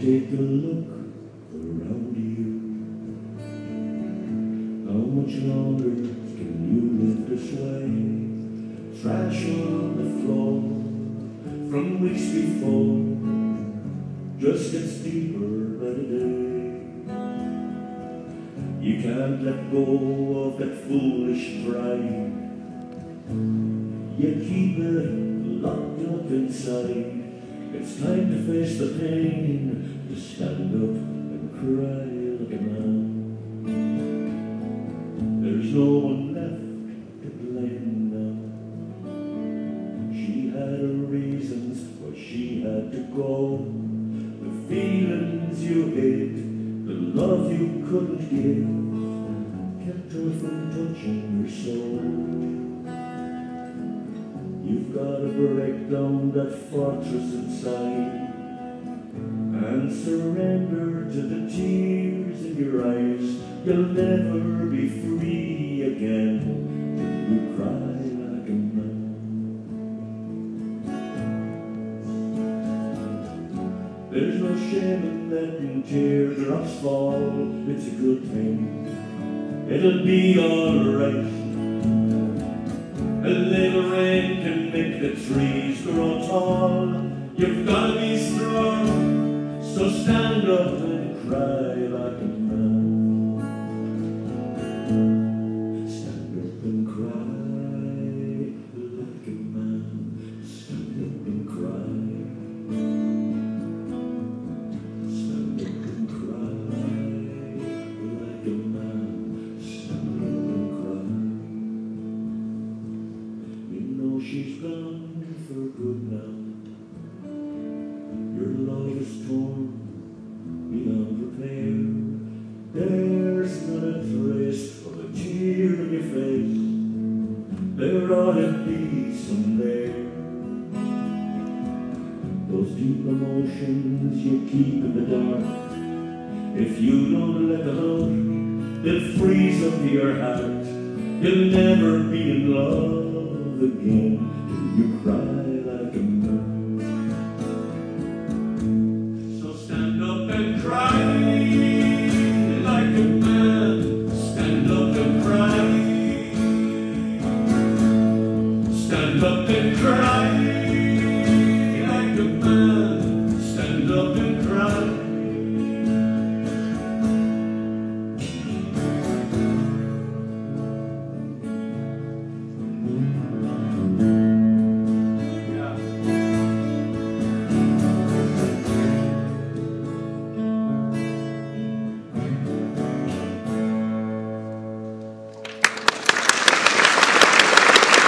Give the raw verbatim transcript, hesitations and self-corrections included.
take a look around you. How much longer can you live this way? Trash on the floor from weeks before just gets deeper by the day. You can't let go of that foolish pride. You keep it locked up inside. It's time to face the pain, to stand up and cry like a man. There's no one left to blame now. She had her reasons why she had to go. The feelings you hid, the love you couldn't give, kept her from touching your soul. You've got to break down that fortress inside and surrender to the tears in your eyes. You'll never be free again till you cry like a man. There's no shame in letting teardrops fall. It's a good thing, it'll be alright. A little rain can make the trees grow tall. You've got to be strong, so stand up and cry like a man. Stand up and cry like a man. Stand up and cry. Stand up and cry like a man. Stand up and cry. She's gone for good now. Your love is torn beyond repair. There's not a trace of a tear in your face. There ought to be some there. Those deep emotions you keep in the dark, if you don't let them out, they'll freeze up your heart. You'll never be in love again till you cry like a man. So stand up and cry like a man. Stand up and cry. Stand up and cry.